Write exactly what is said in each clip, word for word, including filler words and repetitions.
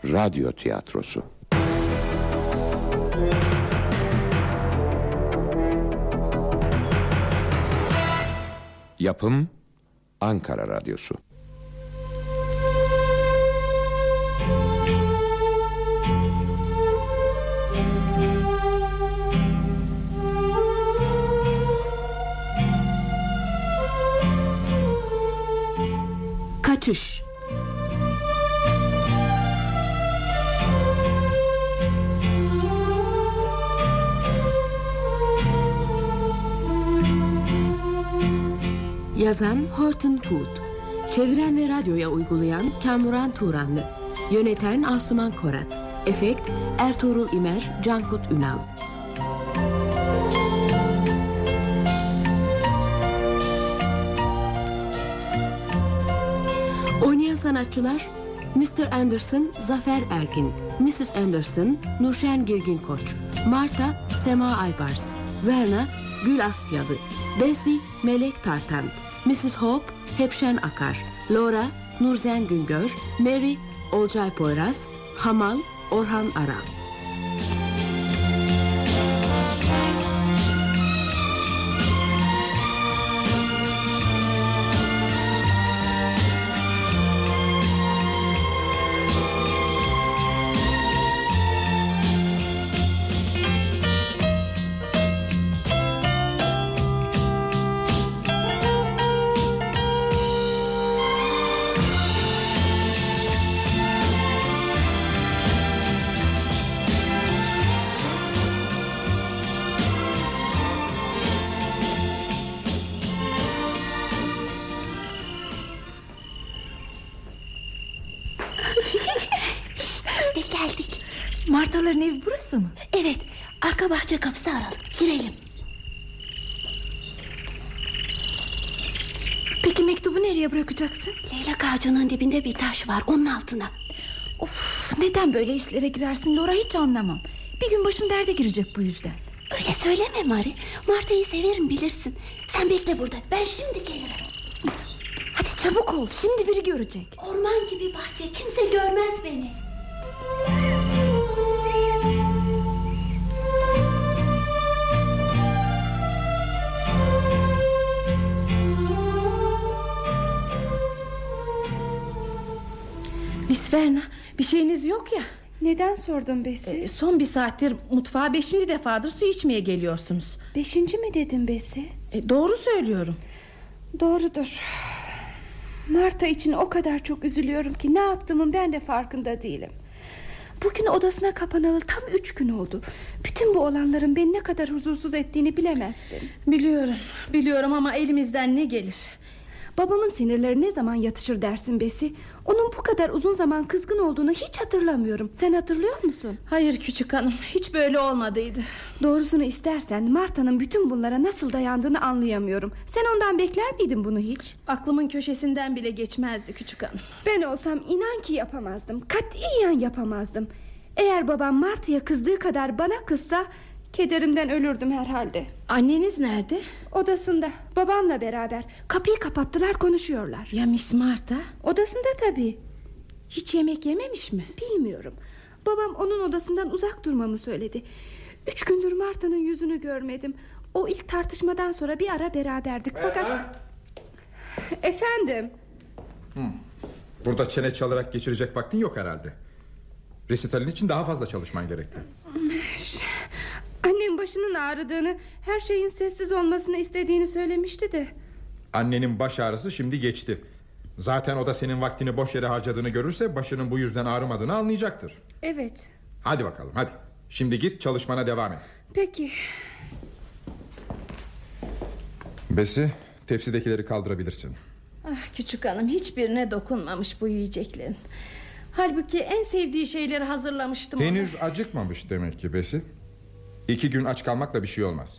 Radyo tiyatrosu. Yapım Ankara Radyosu. Kaçış. Yazan Horton Foot, çeviren ve radyoya uygulayan Kamuran Turanlı, yöneten Asuman Korat, efekt Ertuğrul İmer, Cankut Ünal. Oynayan sanatçılar: mister Anderson, Zafer Ergin; missus Anderson, Nurşen Girgin Koç; Marta, Sema Aybars; Verna, Gül Asyalı; Bessie, Melek Tartan; missus Hope, Hepşen Akar; Laura, Nurzen Güngör; Mary, Olcay Poyraz; Hamal, Orhan Aral. Martaların evi burası mı? Evet, arka bahçe kapısı aralı. Girelim. Peki mektubu nereye bırakacaksın? Leylak ağacının dibinde bir taş var, onun altına. Of, neden böyle işlere girersin Laura, hiç anlamam. Bir gün başın derde girecek bu yüzden. Öyle söyleme Mari. Marta'yı severim, bilirsin. Sen bekle burada, ben şimdi gelirim. Hadi çabuk ol, şimdi biri görecek. Orman gibi bahçe, kimse görmez beni. Miss Verna, bir şeyiniz yok ya. Neden sordun Bessie? Ee, son bir saattir mutfağa beşinci defadır su içmeye geliyorsunuz. Beşinci mi dedin Bessie? Ee, doğru söylüyorum. Doğrudur. Marta için o kadar çok üzülüyorum ki ne yaptığımın ben de farkında değilim. Bugün odasına kapanalı tam üç gün oldu. Bütün bu olanların beni ne kadar huzursuz ettiğini bilemezsin. Biliyorum, biliyorum ama elimizden ne gelir? Babamın sinirleri ne zaman yatışır dersin Bessie? Onun bu kadar uzun zaman kızgın olduğunu hiç hatırlamıyorum. Sen hatırlıyor musun? Hayır küçük hanım, hiç böyle olmadıydı. Doğrusunu istersen Marta'nın bütün bunlara nasıl dayandığını anlayamıyorum. Sen ondan bekler miydin bunu hiç? Aklımın köşesinden bile geçmezdi küçük hanım. Ben olsam inan ki yapamazdım. Katiyen yapamazdım. Eğer babam Marta'ya kızdığı kadar bana kızsa kederimden ölürdüm herhalde. Anneniz nerede? Odasında, babamla beraber. Kapıyı kapattılar, konuşuyorlar. Ya Miss Marta? Odasında tabii. Hiç yemek yememiş mi? Bilmiyorum. Babam onun odasından uzak durmamı söyledi. Üç gündür Marta'nın yüzünü görmedim. O ilk tartışmadan sonra bir ara beraberdik fakat... Ee? Efendim? Hı. Burada çene çalarak geçirecek vaktin yok herhalde. Resitalin için daha fazla çalışman gerekli. Annem başının ağrıdığını, her şeyin sessiz olmasını istediğini söylemişti de. Annenin baş ağrısı şimdi geçti. Zaten o da senin vaktini boş yere harcadığını görürse başının bu yüzden ağrımadığını anlayacaktır. Evet. Hadi bakalım, hadi. Şimdi git çalışmana devam et. Peki. Bessie, tepsidekileri kaldırabilirsin. Ah küçük hanım, hiçbirine dokunmamış bu yiyeceklerin. Halbuki en sevdiği şeyleri hazırlamıştım. Henüz ona. acıkmamış demek ki Bessie. İki gün aç kalmakla bir şey olmaz.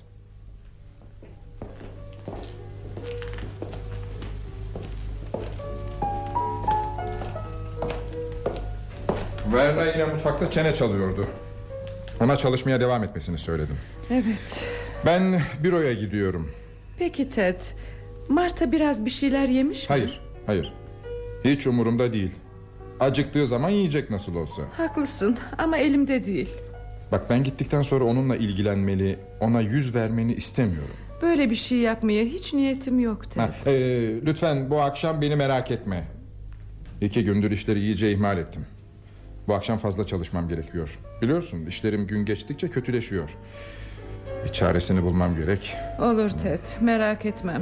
Verna yine mutfakta çene çalıyordu. Ona çalışmaya devam etmesini söyledim. Evet. Ben büroya gidiyorum. Peki Ted, Marta biraz bir şeyler yemiş mi? Hayır, hayır. Hiç umurumda değil. Acıktığı zaman yiyecek nasıl olsa. Haklısın ama elimde değil. Bak, ben gittikten sonra onunla ilgilenmeli, ona yüz vermeni istemiyorum. Böyle bir şey yapmaya hiç niyetim yok Ted. ha, e, Lütfen bu akşam beni merak etme. İki gündür işleri iyice ihmal ettim. Bu akşam fazla çalışmam gerekiyor. Biliyorsun, işlerim gün geçtikçe kötüleşiyor. Bir çaresini bulmam gerek. Olur Ted, merak etmem.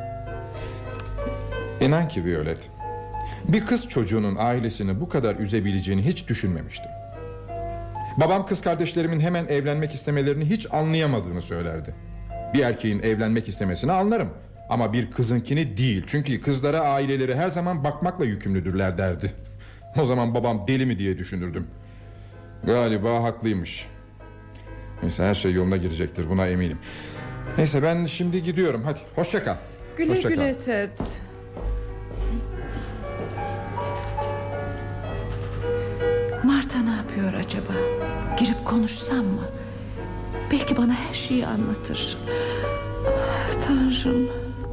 İnan ki Violet, bir kız çocuğunun ailesini bu kadar üzebileceğini hiç düşünmemiştim. Babam kız kardeşlerimin hemen evlenmek istemelerini hiç anlayamadığını söylerdi. Bir erkeğin evlenmek istemesini anlarım, ama bir kızınkini değil. Çünkü kızlara aileleri her zaman bakmakla yükümlüdürler derdi. O zaman babam deli mi diye düşünürdüm. Galiba haklıymış. Neyse, her şey yoluna girecektir, buna eminim. Neyse, ben şimdi gidiyorum. Hadi hoşça kal. Güle Hoşça güle kal. Ted. Marta ne yapıyor acaba? Girip konuşsam mı? Belki bana her şeyi anlatır. Ah, Tanrım.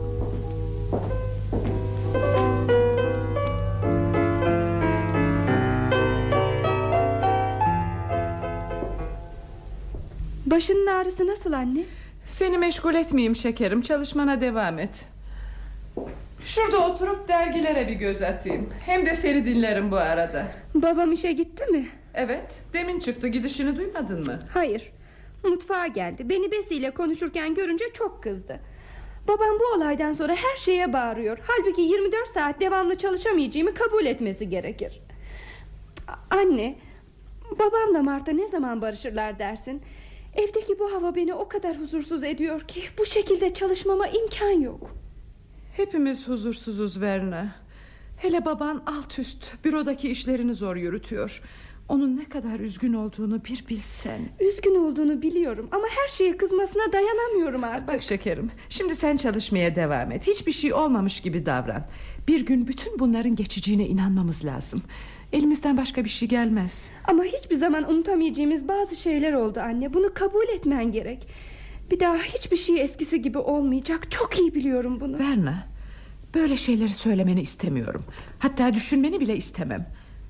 Başının ağrısı nasıl anne? Seni meşgul etmeyeyim şekerim, çalışmana devam et. Şurada oturup dergilere bir göz atayım. Hem de seni dinlerim bu arada. Babam işe gitti mi? Evet, demin çıktı, gidişini duymadın mı? Hayır, mutfağa geldi. Beni Bessie ile konuşurken görünce çok kızdı. Babam bu olaydan sonra her şeye bağırıyor. Halbuki yirmi dört saat devamlı çalışamayacağımı kabul etmesi gerekir. Anne, babamla Marta ne zaman barışırlar dersin? Evdeki bu hava beni o kadar huzursuz ediyor ki bu şekilde çalışmama imkan yok. Hepimiz huzursuzuz Verna. Hele baban alt üst bürodaki işlerini zor yürütüyor. Onun ne kadar üzgün olduğunu bir bilsen. Üzgün olduğunu biliyorum ama her şeye kızmasına dayanamıyorum artık. Bak şekerim, şimdi sen çalışmaya devam et. Hiçbir şey olmamış gibi davran. Bir gün bütün bunların geçeceğine inanmamız lazım. Elimizden başka bir şey gelmez. Ama hiçbir zaman unutamayacağımız bazı şeyler oldu anne. Bunu kabul etmen gerek. Bir daha hiçbir şey eskisi gibi olmayacak. Çok iyi biliyorum bunu. Verna, böyle şeyleri söylemeni istemiyorum. Hatta düşünmeni bile istemem.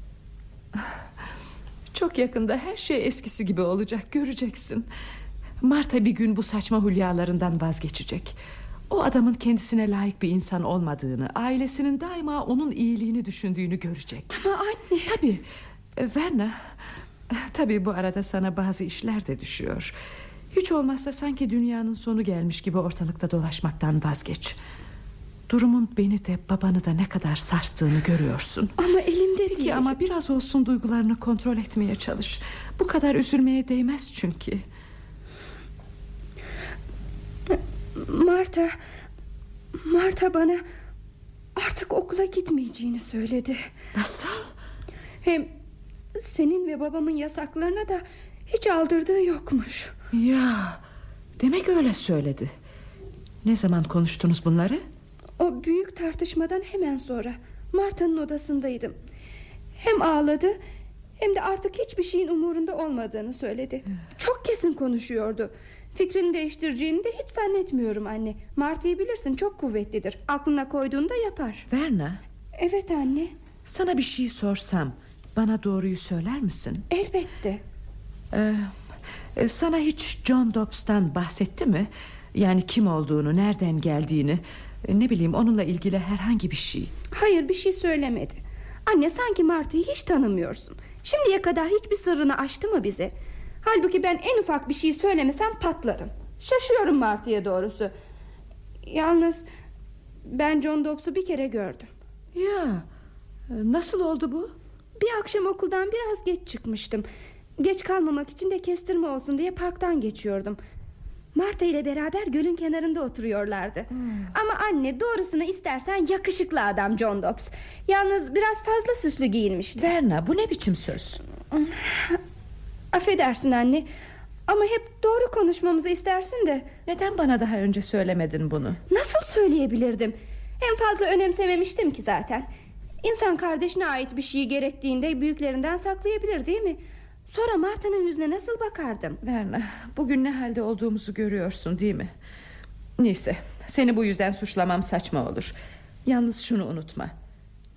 Çok yakında her şey eskisi gibi olacak, göreceksin. Marta bir gün bu saçma hülyalarından vazgeçecek. O adamın kendisine layık bir insan olmadığını, ailesinin daima onun iyiliğini düşündüğünü görecek. Ama anne... Tabii, Verna, tabii bu arada sana bazı işler de düşüyor. Hiç olmazsa sanki dünyanın sonu gelmiş gibi ortalıkta dolaşmaktan vazgeç. Durumun beni de babanı da ne kadar sarstığını görüyorsun. Ama elimde Peki, değil. ama biraz olsun duygularını kontrol etmeye çalış. Bu kadar üzülmeye değmez çünkü. Marta Marta bana artık okula gitmeyeceğini söyledi. Nasıl? Hem senin ve babamın yasaklarına da hiç aldırdığı yokmuş. Ya, demek öyle söyledi. Ne zaman konuştunuz bunları? O büyük tartışmadan hemen sonra Marta'nın odasındaydım. Hem ağladı hem de artık hiçbir şeyin umurunda olmadığını söyledi. Çok kesin konuşuyordu. Fikrini değiştireceğini de hiç zannetmiyorum anne. Marta'yı bilirsin, çok kuvvetlidir. Aklına koyduğunda yapar. Verna, evet anne. sana bir şey sorsam bana doğruyu söyler misin? Elbette. Ee, sana hiç John Dobbs'tan bahsetti mi? Yani kim olduğunu, nereden geldiğini, ne bileyim, onunla ilgili herhangi bir şey. Hayır, bir şey söylemedi. Anne, sanki Marta'yı hiç tanımıyorsun. Şimdiye kadar hiçbir sırrını açtı mı bize? Halbuki ben en ufak bir şey söylemesem patlarım. Şaşıyorum Marta'ya doğrusu. Yalnız ben John Dobbs'u bir kere gördüm. Ya, nasıl oldu bu? Bir akşam okuldan biraz geç çıkmıştım. Geç kalmamak için de kestirme olsun diye parktan geçiyordum. Marta ile beraber gölün kenarında oturuyorlardı. hmm. Ama anne, doğrusunu istersen yakışıklı adam John Dobbs. Yalnız biraz fazla süslü giyinmişti. Verna, bu ne biçim söz? Affedersin anne, ama hep doğru konuşmamızı istersin de. Neden bana daha önce söylemedin bunu? Nasıl söyleyebilirdim? En fazla önemsememiştim ki zaten. İnsan kardeşine ait bir şey gerektiğinde büyüklerinden saklayabilir, değil mi? Sonra Marta'nın yüzüne nasıl bakardım? Verna, bugün ne halde olduğumuzu görüyorsun, değil mi? Neyse, seni bu yüzden suçlamam saçma olur. Yalnız şunu unutma.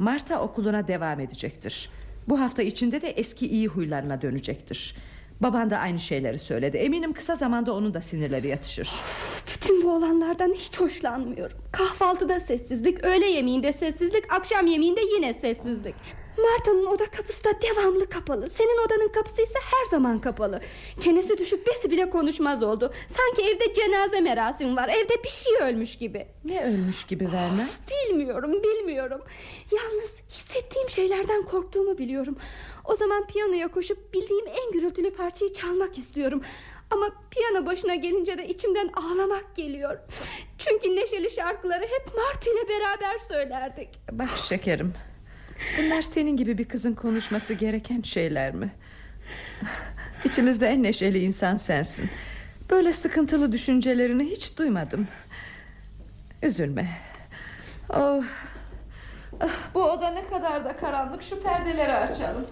Marta okuluna devam edecektir. Bu hafta içinde de eski iyi huylarına dönecektir. Baban da aynı şeyleri söyledi. Eminim kısa zamanda onun da sinirleri yatışır. Bütün bu olanlardan hiç hoşlanmıyorum. Kahvaltıda sessizlik, öğle yemeğinde sessizlik, akşam yemeğinde yine sessizlik. Marta'nın oda kapısı da devamlı kapalı. Senin odanın kapısı ise her zaman kapalı. Çenesi düşüp besi bile konuşmaz oldu. Sanki evde cenaze merasimi var. Evde bir şey ölmüş gibi. Ne ölmüş gibi Verna? Bilmiyorum bilmiyorum. Yalnız hissettiğim şeylerden korktuğumu biliyorum. O zaman piyanoya koşup bildiğim en gürültülü parçayı çalmak istiyorum. Ama piyano başına gelince de içimden ağlamak geliyor. Çünkü neşeli şarkıları hep Marta ile beraber söylerdik. Bak şekerim, bunlar senin gibi bir kızın konuşması gereken şeyler mi? İçimizde en neşeli insan sensin. Böyle sıkıntılı düşüncelerini hiç duymadım. Üzülme. Oh. Ah, bu oda ne kadar da karanlık. Şu perdeleri açalım.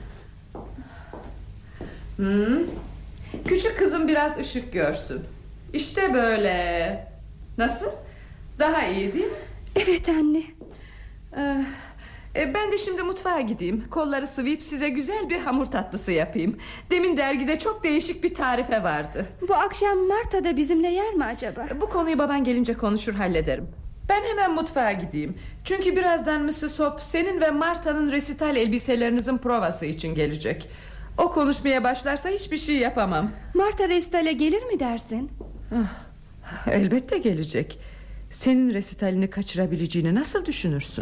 Hmm. Küçük kızım biraz ışık görsün. İşte böyle. Nasıl? Daha iyi değil mi? Evet anne. Ee, e, ben de şimdi mutfağa gideyim. Kolları sıvayıp size güzel bir hamur tatlısı yapayım. Demin dergide çok değişik bir tarife vardı. Bu akşam Marta da bizimle yer mi acaba? Bu konuyu baban gelince konuşur hallederim. Ben hemen mutfağa gideyim. Çünkü birazdan missus Hope senin ve Marta'nın resital elbiselerinizin provası için gelecek. O konuşmaya başlarsa hiçbir şey yapamam. Marta resitale gelir mi dersin? Elbette gelecek. Senin resitalini kaçırabileceğini nasıl düşünürsün?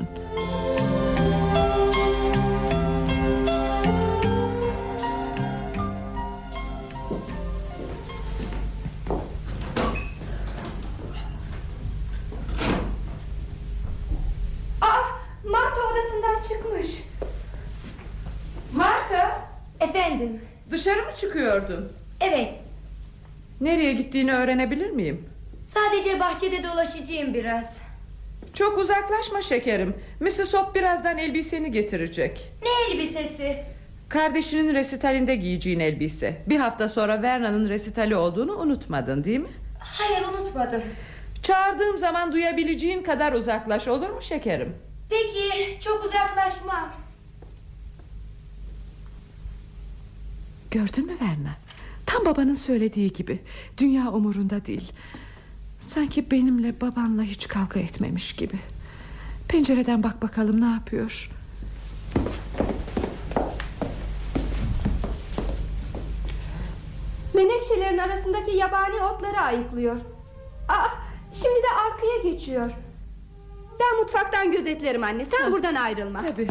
Ah, Marta odasından çıkmış. Marta, Efendim? dışarı mı çıkıyordun? Evet. Nereye gittiğini öğrenebilir miyim? Sadece bahçede dolaşacağım biraz. Çok uzaklaşma şekerim. missus Hope birazdan elbiseni getirecek. Ne elbisesi? Kardeşinin resitalinde giyeceğin elbise. Bir hafta sonra Verna'nın resitali olduğunu unutmadın değil mi? Hayır, unutmadım. Çağırdığım zaman duyabileceğin kadar uzaklaş, olur mu şekerim? Peki, çok uzaklaşmam. Gördün mü Verna? Tam babanın söylediği gibi. Dünya umurunda değil. Sanki benimle babanla hiç kavga etmemiş gibi. Pencereden bak bakalım ne yapıyor. Menekşelerin arasındaki yabani otları ayıklıyor. Aa, şimdi de arkaya geçiyor. Ben mutfaktan gözetlerim anne. Sen Ha. buradan ayrılma. Tabii.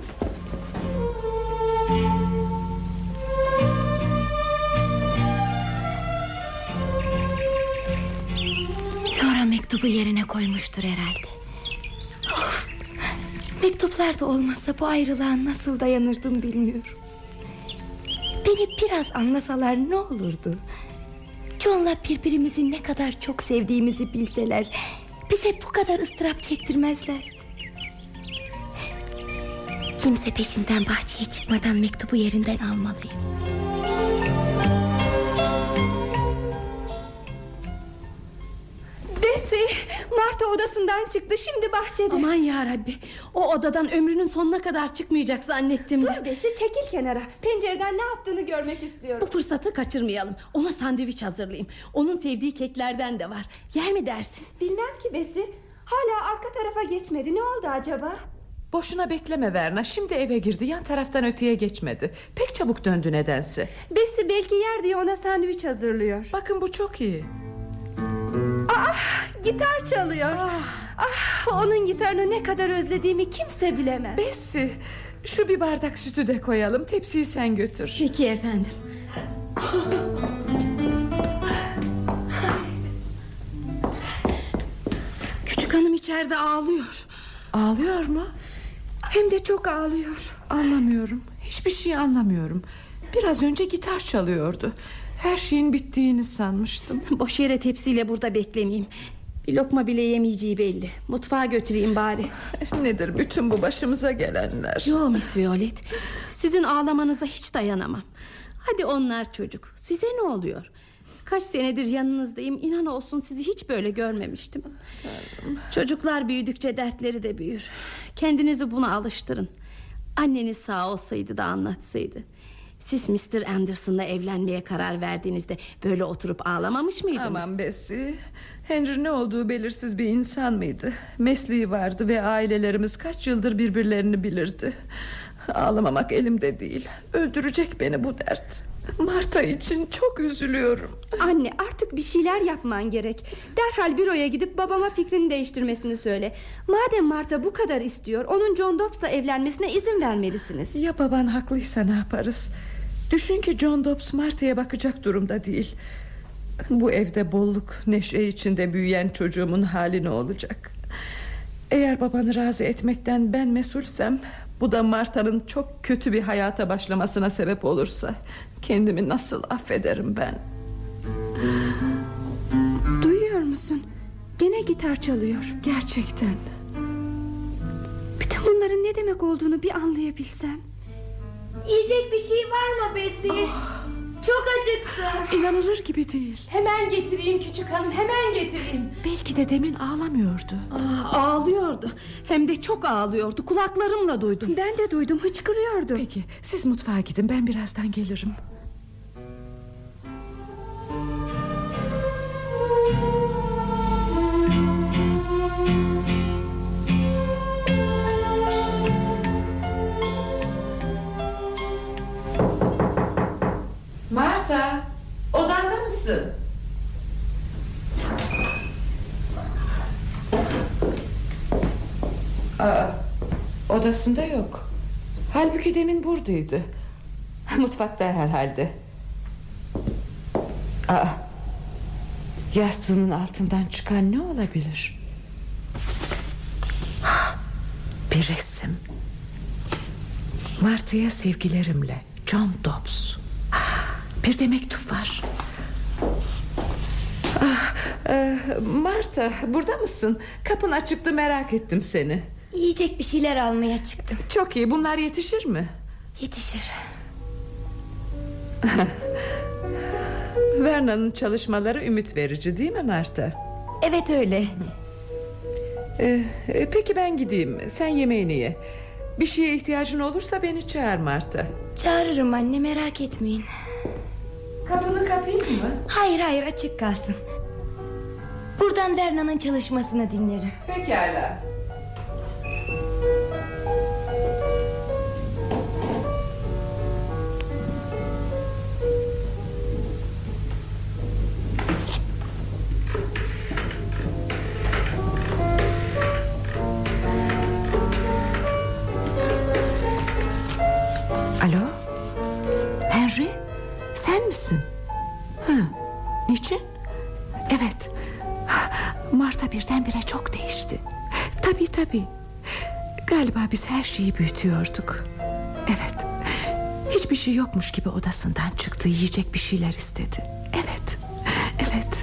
Laura mektubu yerine koymuştur herhalde. Of, mektuplar da olmasa bu ayrılığa nasıl dayanırdım bilmiyorum. Beni biraz anlasalar ne olurdu? John'la birbirimizi ne kadar çok sevdiğimizi bilseler bize bu kadar ıstırap çektirmezlerdi. Kimse peşimden bahçeye çıkmadan mektubu yerinden almalıyım. Bessie, Marta odasından çıktı. Şimdi bahçede. Aman yarabbi, o odadan ömrünün sonuna kadar çıkmayacak zannettim de. Dur Bessie, çekil kenara. Pencereden ne yaptığını görmek Bu istiyorum. fırsatı kaçırmayalım. Ona sandviç hazırlayayım. Onun sevdiği keklerden de var. Yer mi dersin? Bilmem ki Bessie. Hala arka tarafa geçmedi. Ne oldu acaba? Boşuna bekleme Verna. Şimdi eve girdi, yan taraftan öteye geçmedi. Pek çabuk döndü nedense. Bessie belki yer diye ona sandviç hazırlıyor. Bakın bu çok iyi. Ah, gitar çalıyor. Ah, onun gitarını ne kadar özlediğimi kimse bilemez. Bessie, şu bir bardak sütü de koyalım. Tepsiyi sen götür. Peki efendim. Küçük hanım içeride ağlıyor. Ağlıyor mu? Hem de çok ağlıyor. Anlamıyorum. Hiçbir şey anlamıyorum. Biraz önce gitar çalıyordu. Her şeyin bittiğini sanmıştım. Boş yere tepsiyle burada beklemeyeyim. Bir lokma bile yemeyeceği belli. Mutfağa götüreyim bari. Nedir bütün bu başımıza gelenler? Yo Miss Violet, sizin ağlamanıza hiç dayanamam. Hadi onlar çocuk, size ne oluyor? Kaç senedir yanınızdayım. İnan olsun sizi hiç böyle görmemiştim. Çocuklar büyüdükçe dertleri de büyür. Kendinizi buna alıştırın. Anneniz sağ olsaydı da anlatsaydı. Siz mister Anderson'la evlenmeye karar verdiğinizde böyle oturup ağlamamış mıydınız? Aman Bessie, Henry ne olduğu belirsiz bir insan mıydı? Mesleği vardı ve ailelerimiz kaç yıldır birbirlerini bilirdi. Ağlamamak elimde değil. Öldürecek beni bu dert. Marta için çok üzülüyorum. Anne, artık bir şeyler yapman gerek. Derhal büroya gidip babama fikrini değiştirmesini söyle. Madem Marta bu kadar istiyor, onun John Dobbs'la evlenmesine izin vermelisiniz. Ya baban haklıysa ne yaparız? Düşün ki John Dobbs Marta'ya bakacak durumda değil. Bu evde bolluk, neşe içinde büyüyen çocuğumun hali ne olacak? Eğer babanı razı etmekten ben mesulsem, bu da Marta'nın çok kötü bir hayata başlamasına sebep olursa, kendimi nasıl affederim ben? Duyuyor musun? Gene gitar çalıyor. Gerçekten. Bütün bunların ne demek olduğunu bir anlayabilsem. Yiyecek bir şey var mı Bessie? Oh. Çok acıktım. İnanılır gibi değil. Hemen getireyim küçük hanım, hemen getireyim. Belki de demin ağlamıyordu. Aa, ağlıyordu. Hem de çok ağlıyordu. Kulaklarımla duydum. Ben de duydum, hıçkırıyordu. Peki siz mutfağa gidin, ben birazdan gelirim. Marta, odanda mısın? Aa, odasında yok. Halbuki demin buradaydı. Mutfakta herhalde. Aa, yastığının altından çıkan ne olabilir? Bir resim. Marta'ya sevgilerimle, John Dobbs. Bir de mektup var. Ah, e, Marta, burada mısın? Kapın açıktı, merak ettim seni. Yiyecek bir şeyler almaya çıktım. Çok iyi, bunlar yetişir mi? Yetişir. Verna'nın çalışmaları ümit verici değil mi Marta? Evet öyle. Ee, peki ben gideyim, sen yemeğini ye. Bir şeye ihtiyacın olursa beni çağır Marta. Çağırırım anne, merak etmeyin. Kapını kapayım mı? Hayır hayır, açık kalsın. Buradan Verna'nın çalışmasını dinlerim. Pekala. Alo? Henry? Sen misin? Ha, niçin? Evet. Marta birdenbire çok değişti. Tabii tabii. Galiba biz her şeyi büyütüyorduk. Evet. Hiçbir şey yokmuş gibi odasından çıktı. Yiyecek bir şeyler istedi. Evet. Evet.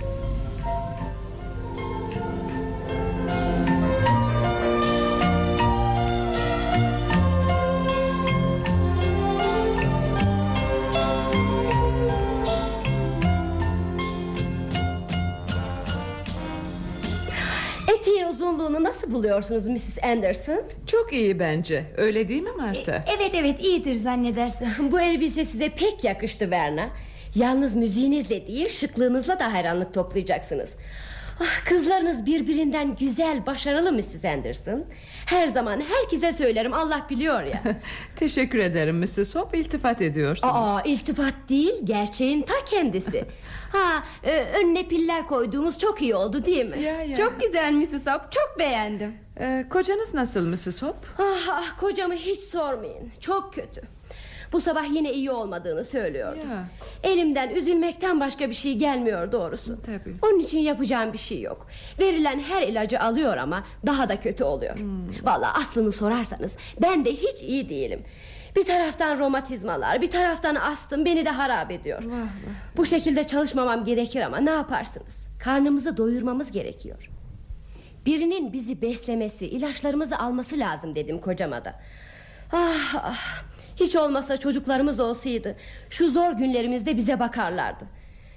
Eteğin uzunluğunu nasıl buluyorsunuz missus Anderson? Çok iyi bence. Öyle değil mi Marta? E, evet evet, iyidir zannedersin. Bu elbise size pek yakıştı Verna. Yalnız müziğinizle değil, şıklığınızla da hayranlık toplayacaksınız. Ah, kızlarınız birbirinden güzel, başarılı missus Anderson. Her zaman herkese söylerim, Allah biliyor ya. Teşekkür ederim missus Hope, iltifat ediyorsunuz. Aa, iltifat değil, gerçeğin ta kendisi. Ha, e, önüne piller koyduğumuz çok iyi oldu değil mi? Ya, ya. Çok güzel missus Hope, çok beğendim. Ee, kocanız nasıl missus Hope? Ah, ah, kocamı hiç sormayın, çok kötü. Bu sabah yine iyi olmadığını söylüyordu. Ya. Elimden üzülmekten başka bir şey gelmiyor doğrusu. Tabii. Onun için yapacağım bir şey yok. Verilen her ilacı alıyor ama daha da kötü oluyor. hmm. Vallahi aslını sorarsanız ben de hiç iyi değilim. Bir taraftan romatizmalar, bir taraftan astım beni de harap ediyor. Vah, vah. Bu şekilde çalışmamam gerekir ama ne yaparsınız? Karnımızı doyurmamız gerekiyor. Birinin bizi beslemesi, ilaçlarımızı alması lazım dedim kocama da. Ah ah. Hiç olmasa çocuklarımız olsaydı şu zor günlerimizde bize bakarlardı.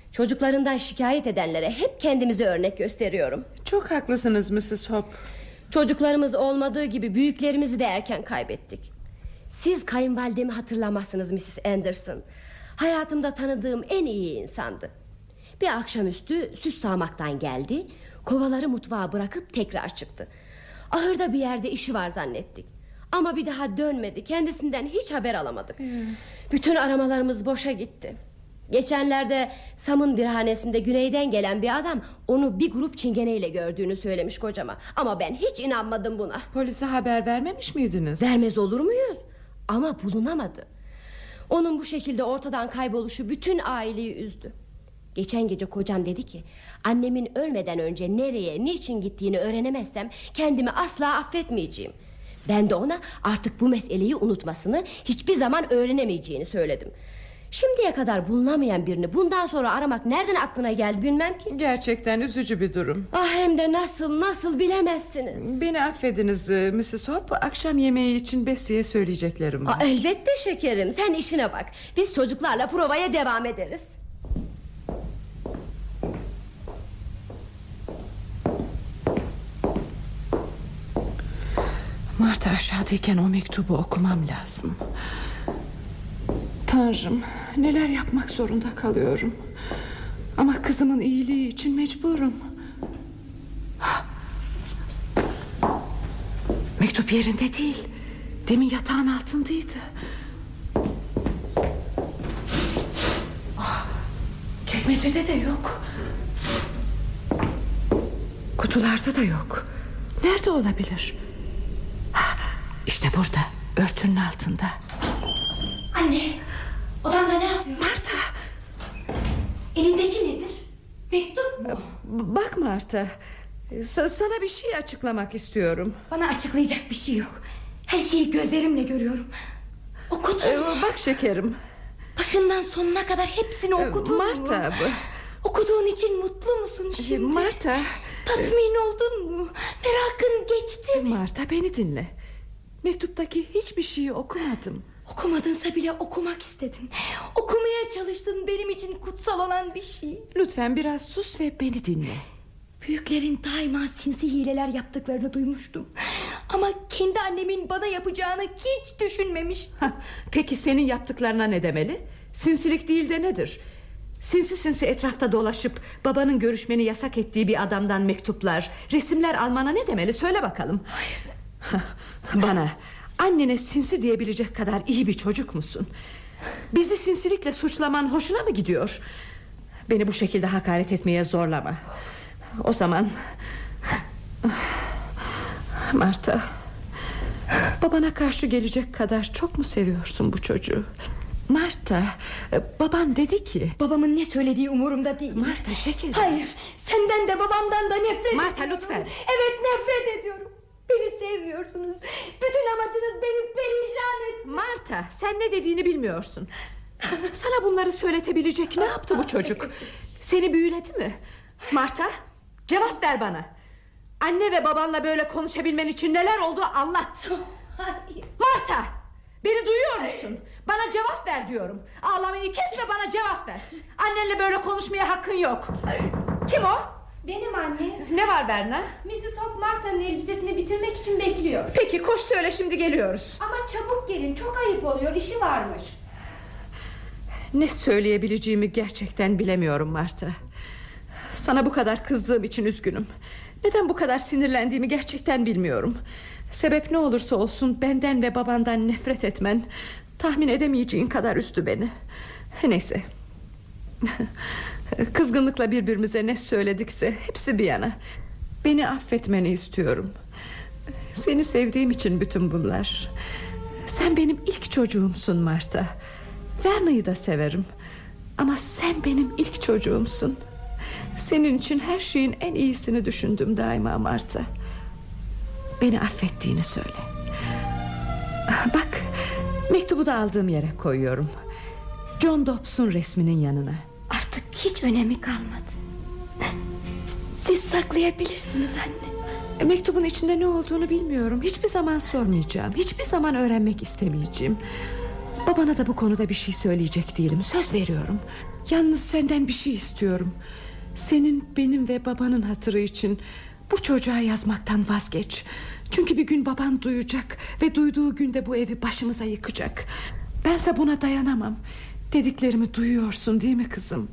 Çocuklarından şikayet edenlere hep kendimize örnek gösteriyorum. Çok haklısınız missus Hope. Çocuklarımız olmadığı gibi büyüklerimizi de erken kaybettik. Siz kayınvalidemi hatırlamazsınız missus Anderson. Hayatımda tanıdığım en iyi insandı. Bir akşamüstü süt sağmaktan geldi. Kovaları mutfağa bırakıp tekrar çıktı. Ahırda bir yerde işi var zannettik. Ama bir daha dönmedi. Kendisinden hiç haber alamadık. hmm. Bütün aramalarımız boşa gitti. Geçenlerde Sam'ın bir hanesinde güneyden gelen bir adam onu bir grup çingeneyle gördüğünü söylemiş kocama. Ama ben hiç inanmadım buna. Polise haber vermemiş miydiniz? Vermez olur muyuz? Ama bulunamadı. Onun bu şekilde ortadan kayboluşu bütün aileyi üzdü. Geçen gece kocam dedi ki, annemin ölmeden önce nereye, niçin gittiğini öğrenemezsem kendimi asla affetmeyeceğim. Ben de ona artık bu meseleyi unutmasını, hiçbir zaman öğrenemeyeceğini söyledim. Şimdiye kadar bulunamayan birini bundan sonra aramak nereden aklına geldi bilmem ki. Gerçekten üzücü bir durum. Ah, hem de nasıl nasıl bilemezsiniz. Beni affediniz missus Hope. Akşam yemeği için Bessie'ye söyleyeceklerim var. Aa, elbette şekerim, sen işine bak. Biz çocuklarla provaya devam ederiz. Marta aşağıdayken o mektubu okumam lazım. Tanrım, neler yapmak zorunda kalıyorum. Ama kızımın iyiliği için mecburum. Mektup yerinde değil. Demin yatağın altındaydı. Çekmecede de yok. Kutularda da yok. Nerede olabilir? İşte burada, örtünün altında. Anne, odamda ne yapıyor? Marta! Elindeki nedir? Mektup mu? Bak Marta, sana bir şey açıklamak istiyorum. Bana açıklayacak bir şey yok. Her şeyi gözlerimle görüyorum. Okudun ee, mu? Bak şekerim. Başından sonuna kadar hepsini okudun Marta, mu? bu... Okuduğun için mutlu musun şimdi? Marta, tatmin oldun mu? Merakın geçti mi? Marta, beni dinle. Mektuptaki hiçbir şeyi okumadım. Okumadınsa bile okumak istedin. Okumaya çalıştın, benim için kutsal olan bir şey. Lütfen biraz sus ve beni dinle. Büyüklerin daima sinsi hileler yaptıklarını duymuştum. Ama kendi annemin bana yapacağını hiç düşünmemiştim. Peki senin yaptıklarına ne demeli? Sinsilik değil de nedir? Sinsi sinsi etrafta dolaşıp babanın görüşmeni yasak ettiği bir adamdan mektuplar, resimler almana ne demeli? Söyle bakalım. Hayır. Bana, annene sinsi diyebilecek kadar iyi bir çocuk musun? Bizi sinsilikle suçlaman hoşuna mı gidiyor? Beni bu şekilde hakaret etmeye zorlama. O zaman Marta, babana karşı gelecek kadar çok mu seviyorsun bu çocuğu? Marta, baban dedi ki... Babamın ne söylediği umurumda değil. Marta şekerim. Hayır, senden de babamdan da nefret Marta, ediyorum. lütfen. Evet, nefret ediyorum. Beni sevmiyorsunuz. Bütün amacınız beni perişan etmek. Marta, sen ne dediğini bilmiyorsun. Sana bunları söyletebilecek ne yaptı bu çocuk? Seni büyüledi mi? Marta, cevap ver bana. Anne ve babanla böyle konuşabilmen için neler oldu anlat. Hayır. Marta, beni duyuyor musun? Bana cevap ver diyorum. Ağlamayı kes ve bana cevap ver. Annenle böyle konuşmaya hakkın yok. Kim o? Benim anne. Ne var Berna? missus Hope Marta'nın elbisesini bitirmek için bekliyor. Peki koş söyle, şimdi geliyoruz. Ama çabuk gelin, çok ayıp oluyor, işi varmış. Ne söyleyebileceğimi gerçekten bilemiyorum Marta. Sana bu kadar kızdığım için üzgünüm. Neden bu kadar sinirlendiğimi gerçekten bilmiyorum. Sebep ne olursa olsun benden ve babandan nefret etmen tahmin edemeyeceğin kadar üzdü beni. Neyse. Kızgınlıkla birbirimize ne söyledikse hepsi bir yana. Beni affetmeni istiyorum. Seni sevdiğim için bütün bunlar. Sen benim ilk çocuğumsun Marta. Verna'yı da severim. Ama sen benim ilk çocuğumsun. Senin için her şeyin en iyisini düşündüm daima Marta. Beni affettiğini söyle. Bak, mektubu da aldığım yere koyuyorum. John Dobbs'un resminin yanına. Artık hiç önemi kalmadı. Siz saklayabilirsiniz anne. Mektubun içinde ne olduğunu bilmiyorum. Hiçbir zaman sormayacağım. Hiçbir zaman öğrenmek istemeyeceğim. Babana da bu konuda bir şey söyleyecek değilim, söz veriyorum. Yalnız senden bir şey istiyorum. Senin, benim ve babanın hatırı için bu çocuğa yazmaktan vazgeç. Çünkü bir gün baban duyacak ve duyduğu günde bu evi başımıza yıkacak. Bense buna dayanamam. Dediklerimi duyuyorsun değil mi kızım?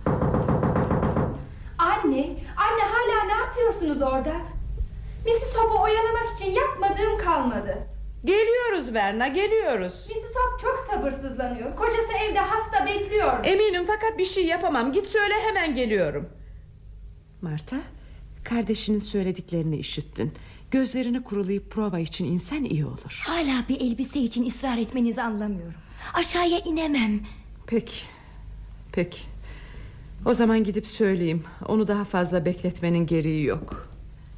Anne, anne hala ne yapıyorsunuz orada? missus Hope'u oyalamak için yapmadığım kalmadı. Geliyoruz Verna, geliyoruz. missus Hope çok sabırsızlanıyor. Kocası evde hasta bekliyor. Eminim fakat bir şey yapamam. Git söyle, hemen geliyorum. Marta, kardeşinin söylediklerini işittin. Gözlerini kurulayıp prova için insen iyi olur. Hala bir elbise için ısrar etmenizi anlamıyorum. Aşağıya inemem. Peki, peki. O zaman gidip söyleyeyim. Onu daha fazla bekletmenin gereği yok.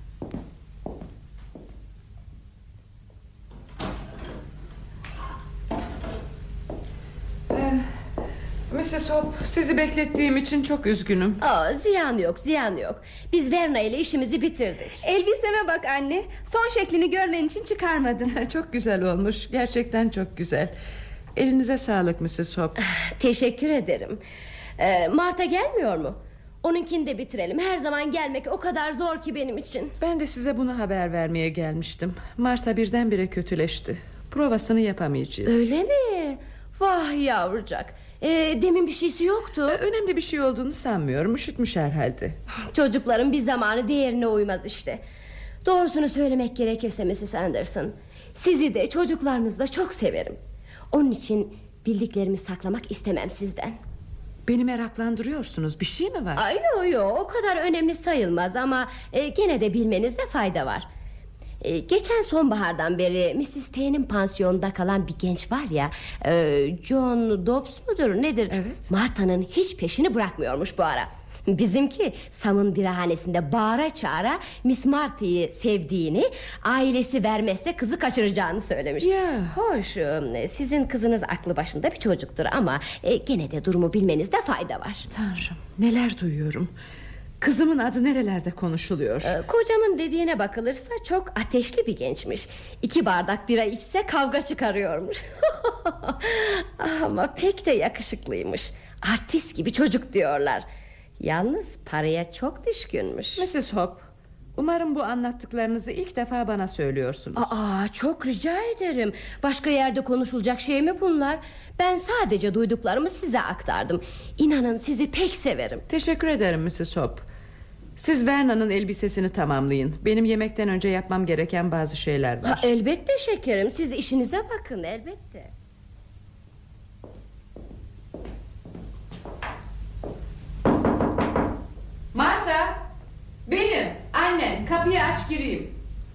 missus Hope, sizi beklettiğim için çok üzgünüm. Aa, ziyan yok, ziyan yok. Biz Verna ile işimizi bitirdik. Elbiseme bak anne. Son şeklini görmen için çıkarmadım. Çok güzel olmuş. Gerçekten çok güzel. Elinize sağlık missus Hope. Teşekkür ederim. ee, Marta gelmiyor mu? Onunkini de bitirelim. Her zaman gelmek o kadar zor ki benim için. Ben de size bunu haber vermeye gelmiştim. Marta birdenbire kötüleşti. Provasını yapamayacağız. Öyle mi? Vah yavrucak. Ee, demin bir şeysi yoktu. Önemli bir şey olduğunu sanmıyorum. Üşütmüş herhalde. Çocukların bir zamanı diğerine uymaz işte. Doğrusunu söylemek gerekirse missus Anderson, sizi de çocuklarınızı da çok severim. Onun için bildiklerimi saklamak istemem sizden. Beni meraklandırıyorsunuz. Bir şey mi var? Ay, yo yo, o kadar önemli sayılmaz ama e, gene de bilmenizde fayda var. e, Geçen sonbahardan beri missus T'nin pansiyonunda kalan bir genç var ya, e, John Dobbs mudur nedir? Evet. Marta'nın hiç peşini bırakmıyormuş bu ara. Bizimki Sam'ın birahanesinde bağıra çağıra Miss Marta'yı sevdiğini, ailesi vermezse kızı kaçıracağını söylemiş. Ya. Hoş, e, sizin kızınız aklı başında bir çocuktur ama e, gene de durumu bilmenizde fayda var. Tanrım, neler duyuyorum. Kızımın adı nerelerde konuşuluyor? Ee, Kocamın dediğine bakılırsa çok ateşli bir gençmiş. İki bardak bira içse kavga çıkarıyormuş. Ama pek de yakışıklıymış. Artist gibi çocuk diyorlar. Yalnız paraya çok düşkünmüş. missus Hope, umarım bu anlattıklarınızı ilk defa bana söylüyorsunuz. Aa, çok rica ederim. Başka yerde konuşulacak şey mi bunlar? Ben sadece duyduklarımı size aktardım. İnanın sizi pek severim. Teşekkür ederim missus Hope. Siz Verna'nın elbisesini tamamlayın. Benim yemekten önce yapmam gereken bazı şeyler var. Ha, elbette şekerim. Siz işinize bakın, elbette. Marta, benim annen, kapıyı aç gireyim.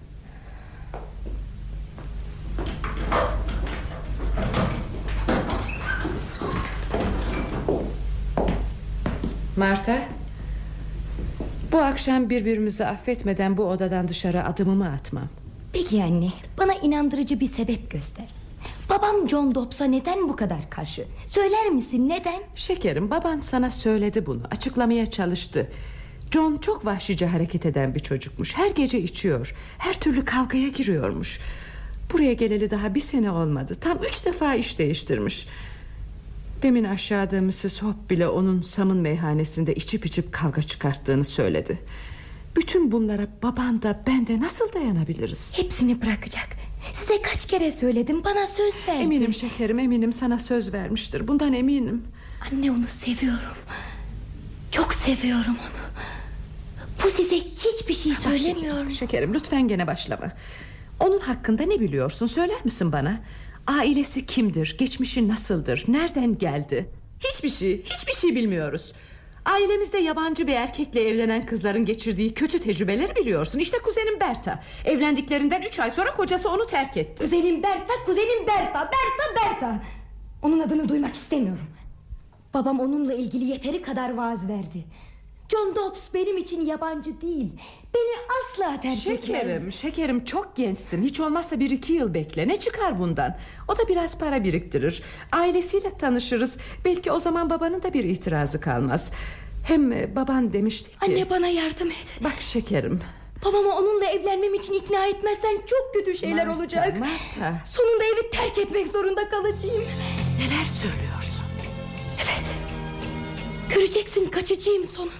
Marta, bu akşam birbirimizi affetmeden bu odadan dışarı adımımı atmam. Peki anne, bana inandırıcı bir sebep göster. Babam John Dobbs'a neden bu kadar karşı? Söyler misin, neden? Şekerim, baban sana söyledi bunu, açıklamaya çalıştı. John çok vahşice hareket eden bir çocukmuş. Her gece içiyor, her türlü kavgaya giriyormuş. Buraya geleli daha bir sene olmadı. Tam üç defa iş değiştirmiş. Demin aşağıda missus Hope bile onun Sam'ın meyhanesinde içip içip kavga çıkarttığını söyledi. Bütün bunlara baban da ben de nasıl dayanabiliriz? Hepsini bırakacak. Size kaç kere söyledim, bana söz verdi. Eminim şekerim, eminim sana söz vermiştir. Bundan eminim. Anne, onu seviyorum. Çok seviyorum onu. Bu size hiçbir şey söylemiyorum. Şekerim, şekerim lütfen gene başlama. Onun hakkında ne biliyorsun, söyler misin bana? Ailesi kimdir, geçmişi nasıldır, nereden geldi? Hiçbir şey, hiçbir şey bilmiyoruz. Ailemizde yabancı bir erkekle evlenen kızların geçirdiği kötü tecrübeleri biliyorsun. İşte kuzenim Berta, evlendiklerinden üç ay sonra kocası onu terk etti. Kuzenim Berta, kuzenim Berta, Berta, Berta. Onun adını duymak istemiyorum. Babam onunla ilgili yeteri kadar vaaz verdi. John Dobbs benim için yabancı değil. Beni asla terk Şekerim, etmez. şekerim çok gençsin. Hiç olmazsa bir iki yıl bekle. Ne çıkar bundan? O da biraz para biriktirir. Ailesiyle tanışırız. Belki o zaman babanın da bir itirazı kalmaz. Hem baban demişti ki... Anne, bana yardım et. Bak şekerim, babamı onunla evlenmem için ikna etmezsen çok kötü şeyler Marta, olacak. Marta. Sonunda evi terk etmek zorunda kalacağım. Neler söylüyorsun? Evet. Göreceksin, kaçacağım sonunda.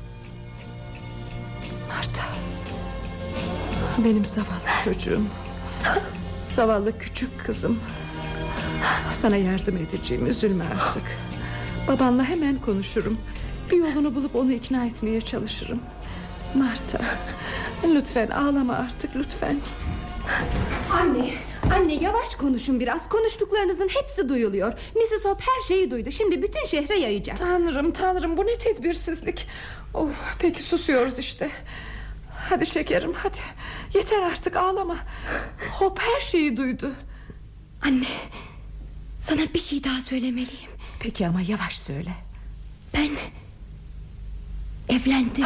Marta, benim zavallı çocuğum, zavallı küçük kızım. Sana yardım edeceğim, üzülme artık. Babanla hemen konuşurum. Bir yolunu bulup onu ikna etmeye çalışırım. Marta, lütfen ağlama artık, lütfen. Anne, anne yavaş konuşun biraz. Konuştuklarınızın hepsi duyuluyor. missus Hope her şeyi duydu. Şimdi bütün şehre yayacak. Tanrım, tanrım, bu ne tedbirsizlik. Oh, peki susuyoruz işte. Hadi şekerim, hadi. Yeter artık, ağlama. Hope her şeyi duydu. Anne, sana bir şey daha söylemeliyim. Peki ama yavaş söyle. Ben evlendim.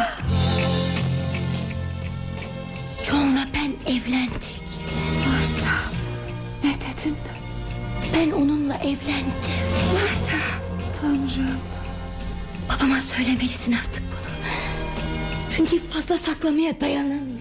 John'la ben evlendik. Marta, ne dedin? Ben onunla evlendim. Marta. Tanrım. Babama söylemelisin artık bunu. Çünkü fazla saklamaya dayanamayacağım.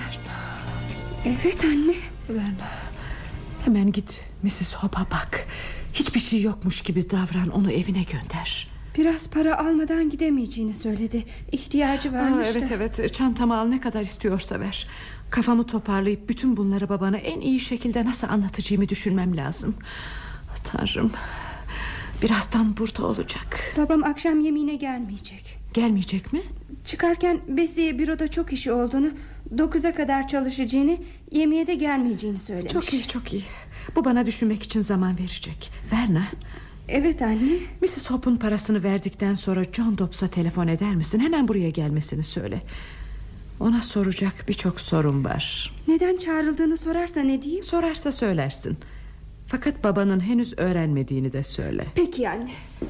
Evet anne. Verna, hemen git missus Hope'a bak. Hiçbir şey yokmuş gibi davran, onu evine gönder. Biraz para almadan gidemeyeceğini söyledi. İhtiyacı varmış Aa, evet da. evet, çantamı al, ne kadar istiyorsa ver. Kafamı toparlayıp bütün bunları babana en iyi şekilde nasıl anlatacağımı düşünmem lazım. Tanrım, birazdan burada olacak. Babam akşam yemeğine gelmeyecek. Gelmeyecek mi? Çıkarken Bessie'ye büroda çok işi olduğunu, dokuza kadar çalışacağını, yemeğe de gelmeyeceğini söylemiş. Çok iyi, çok iyi. Bu bana düşünmek için zaman verecek. Verna. Evet anne. missus Hope'un parasını verdikten sonra John Dobbs'a telefon eder misin? Hemen buraya gelmesini söyle. Ona soracak birçok sorum var. Neden çağrıldığını sorarsa ne diyeyim? Sorarsa söylersin. Fakat babanın henüz öğrenmediğini de söyle. Peki anne.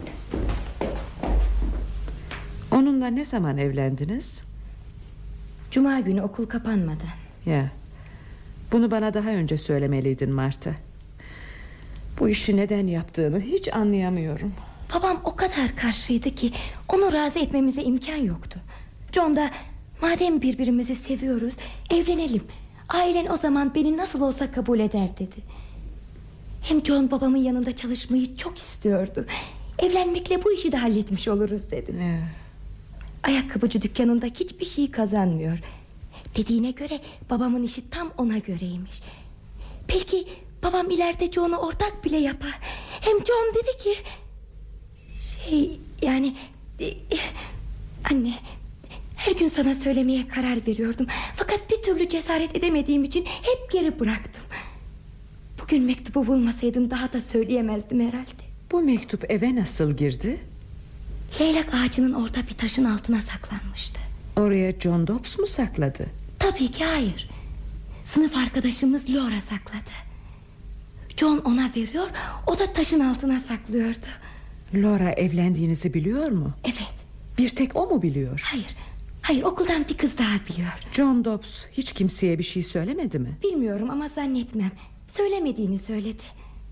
Onunla ne zaman evlendiniz? Cuma günü okul kapanmadan. Ya, bunu bana daha önce söylemeliydin Marta. Bu işi neden yaptığını hiç anlayamıyorum. Babam o kadar karşıydı ki onu razı etmemize imkan yoktu. John da madem birbirimizi seviyoruz, evlenelim. Ailen o zaman beni nasıl olsa kabul eder dedi. Hem John babamın yanında çalışmayı çok istiyordu. Evlenmekle bu işi de halletmiş oluruz dedi. Ya. Ayakkabıcı dükkanında hiçbir şey kazanmıyor. Dediğine göre babamın işi tam ona göreymiş. Belki babam ileride John'u ortak bile yapar. Hem John dedi ki... Şey yani... Anne, her gün sana söylemeye karar veriyordum. Fakat bir türlü cesaret edemediğim için hep geri bıraktım. Bugün mektubu bulmasaydın daha da söyleyemezdim herhalde. Bu mektup eve nasıl girdi? Leylak ağacının orada bir taşın altına saklanmıştı. Oraya John Dobbs mu sakladı? Tabii ki hayır. Sınıf arkadaşımız Laura sakladı. John ona veriyor, o da taşın altına saklıyordu. Laura evlendiğinizi biliyor mu? Evet. Bir tek o mu biliyor? Hayır, hayır, okuldan bir kız daha biliyor. John Dobbs hiç kimseye bir şey söylemedi mi? Bilmiyorum ama zannetmem. Söylemediğini söyledi.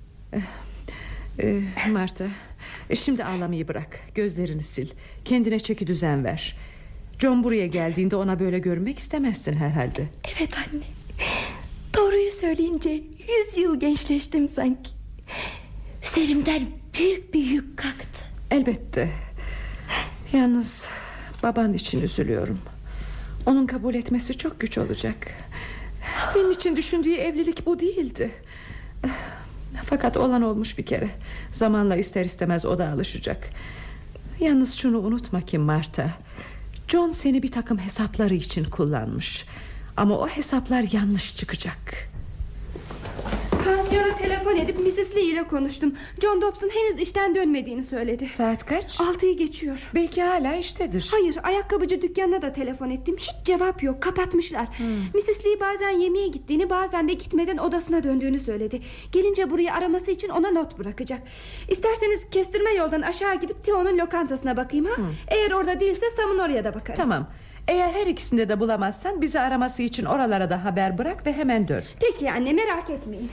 Ee, Marta, şimdi ağlamayı bırak. Gözlerini sil. Kendine çeki düzen ver. John buraya geldiğinde ona böyle görünmek istemezsin herhalde. Evet anne. Doğruyu söyleyince yüz yıl gençleştim sanki. Üzerimden büyük bir yük kalktı. Elbette. Yalnız baban için üzülüyorum. Onun kabul etmesi çok güç olacak. Senin için düşündüğü evlilik bu değildi. Fakat olan olmuş bir kere. Zamanla ister istemez o da alışacak. Yalnız şunu unutma ki Marta, John seni bir takım hesapları için kullanmış. Ama o hesaplar yanlış çıkacak. Pansiyona telefon edip missus Lee ile konuştum. John Dobbs'un henüz işten dönmediğini söyledi. Saat kaç? Altıyı geçiyor. Belki hala iştedir. Hayır, ayakkabıcı dükkanına da telefon ettim. Hiç cevap yok, kapatmışlar. hmm. missus Lee bazen yemeğe gittiğini, bazen de gitmeden odasına döndüğünü söyledi. Gelince burayı araması için ona not bırakacak. İsterseniz kestirme yoldan aşağı gidip Theo'nun lokantasına bakayım ha? Hmm. Eğer orada değilse Sam'ın oraya da bakarım. Tamam. Eğer her ikisinde de bulamazsan bizi araması için oralara da haber bırak ve hemen dön. Peki anne, merak etmeyin.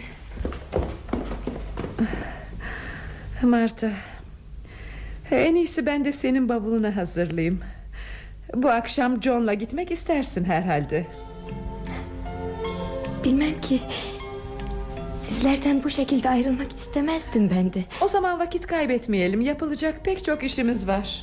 Marta, en iyisi ben de senin bavulunu hazırlayayım. Bu akşam John'la gitmek istersin herhalde. Bilmem ki. Sizlerden bu şekilde ayrılmak istemezdim ben de. O zaman vakit kaybetmeyelim. Yapılacak pek çok işimiz var.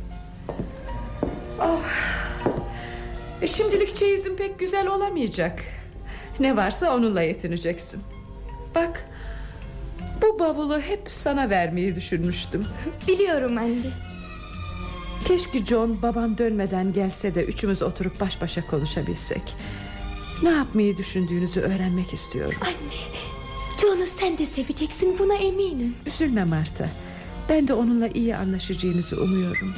Oh. Şimdilik çeyizin pek güzel olamayacak. Ne varsa onunla yetineceksin. Bak, bu bavulu hep sana vermeyi düşünmüştüm. Biliyorum anne. Keşke John baban dönmeden gelse de üçümüz oturup baş başa konuşabilsek. Ne yapmayı düşündüğünüzü öğrenmek istiyorum. Anne, John'u sen de seveceksin, buna eminim. Üzülme Marta. Ben de onunla iyi anlaşacağınızı umuyorum.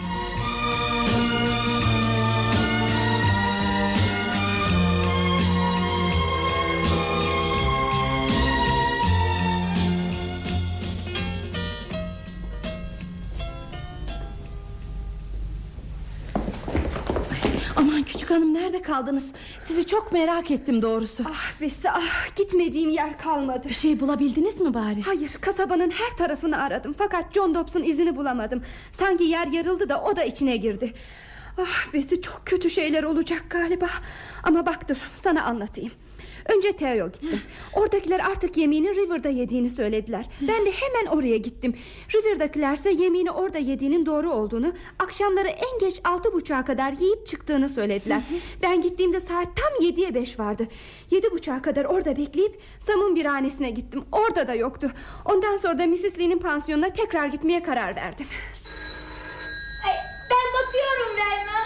Aman küçük hanım, nerede kaldınız? Sizi çok merak ettim doğrusu. Ah Besi, ah, gitmediğim yer kalmadı. Bir şey bulabildiniz mi bari? Hayır, kasabanın her tarafını aradım. Fakat John Dobbs'un izini bulamadım. Sanki yer yarıldı da o da içine girdi. Ah Besi, çok kötü şeyler olacak galiba. Ama bak dur, sana anlatayım. Önce Theo gittim. Oradakiler artık yemeğini River'da yediğini söylediler. Ben de hemen oraya gittim. River'dakilerse yemeğini orada yediğinin doğru olduğunu, akşamları en geç altı buçuğa kadar yiyip çıktığını söylediler. Ben gittiğimde saat tam yediye beş vardı. Yedi buçuğa kadar orada bekleyip Sam'ın birhanesine gittim. Orada da yoktu. Ondan sonra da missus Lee'nin pansiyonuna tekrar gitmeye karar verdim. Ay, ben bakıyorum Verna.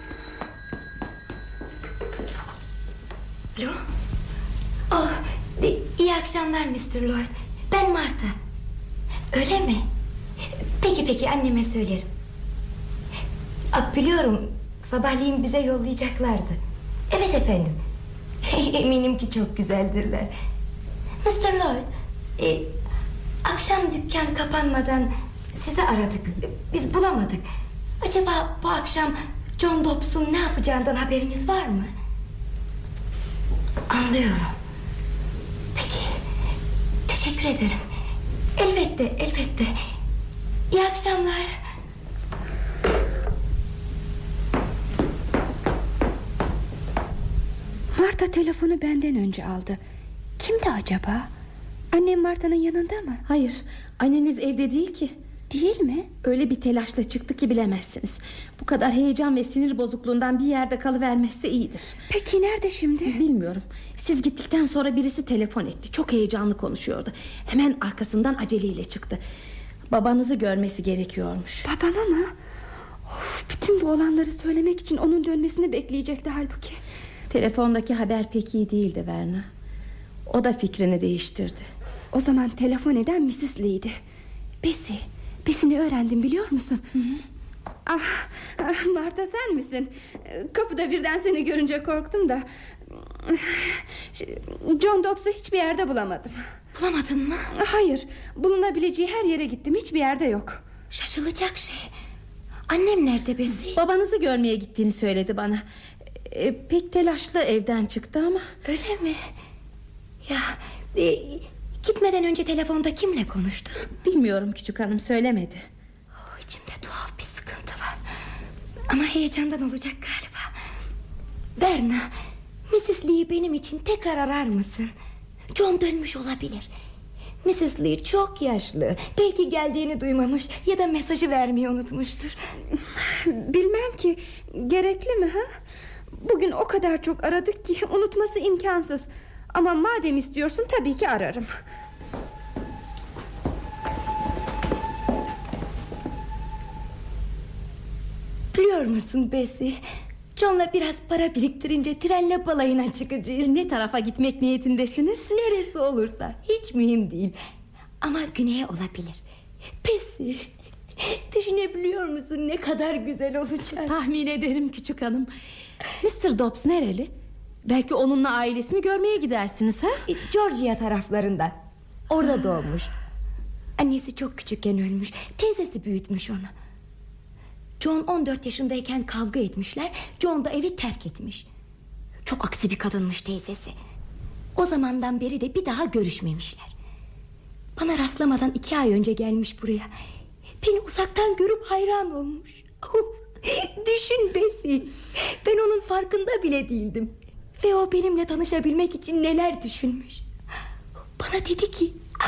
Alo. Oh, de, iyi akşamlar mister Lloyd. Ben Marta. Öyle mi? Peki peki, anneme söylerim. Aa, biliyorum, sabahleyin bize yollayacaklardı. Evet efendim. Eminim ki çok güzeldirler. mister Lloyd, e, akşam dükkan kapanmadan sizi aradık. Biz bulamadık. Acaba bu akşam John Dobbs'un ne yapacağından haberiniz var mı? Anlıyorum. Peki, teşekkür ederim. Elbette, elbette. İyi akşamlar. Marta telefonu benden önce aldı. Kimdi acaba? Annem Marta'nın yanında mı? Hayır, anneniz evde değil ki. Değil mi? Öyle bir telaşla çıktı ki bilemezsiniz. Bu kadar heyecan ve sinir bozukluğundan bir yerde kalıvermezse iyidir. Peki nerede şimdi? Bilmiyorum. Siz gittikten sonra birisi telefon etti. Çok heyecanlı konuşuyordu. Hemen arkasından aceleyle çıktı. Babanızı görmesi gerekiyormuş. Babama mı? Of, bütün bu olanları söylemek için onun dönmesini bekleyecekti halbuki. Telefondaki haber pek iyi değildi Verna. O da fikrini değiştirdi. O zaman telefon eden missus Lee'ydi. Besi, Besi'ni öğrendim biliyor musun? Hı hı. Ah, ah, Marta sen misin? Kapıda birden seni görünce korktum da. John Dobbs'u hiçbir yerde bulamadım. Bulamadın mı? Hayır, bulunabileceği her yere gittim, hiçbir yerde yok. Şaşılacak şey. Annem nerede Besi? Babanızı görmeye gittiğini söyledi bana. e, Pek telaşlı evden çıktı ama. Öyle mi? Ya e, gitmeden önce telefonda kimle konuştu? Bilmiyorum küçük hanım, söylemedi. Oh, içimde tuhaf bir sıkıntı var. Ama heyecandan olacak galiba. Verna, missus Lee'yi benim için tekrar arar mısın? John dönmüş olabilir. missus Lee çok yaşlı. Belki geldiğini duymamış ya da mesajı vermeyi unutmuştur. Bilmem ki, gerekli mi ha? Bugün o kadar çok aradık ki unutması imkansız. Ama madem istiyorsun tabii ki ararım. Biliyor musun Bessie, John'la biraz para biriktirince trenle balayına çıkacağız. Ne tarafa gitmek niyetindesiniz? Neresi olursa, hiç mühim değil. Ama güneye olabilir. Bessie, düşünebiliyor musun ne kadar güzel olacak? Tahmin ederim küçük hanım. mister Dobbs nereli? Belki onunla ailesini görmeye gidersiniz ha? Georgia taraflarında. Orada doğmuş. Annesi çok küçükken ölmüş. Teyzesi büyütmüş onu. John on dört yaşındayken kavga etmişler. John da evi terk etmiş. Çok aksi bir kadınmış teyzesi. O zamandan beri de bir daha görüşmemişler. Bana rastlamadan iki ay önce gelmiş buraya. Beni uzaktan görüp hayran olmuş. Düşün Bessie, ben onun farkında bile değildim. Ve o benimle tanışabilmek için neler düşünmüş. bana dedi ki...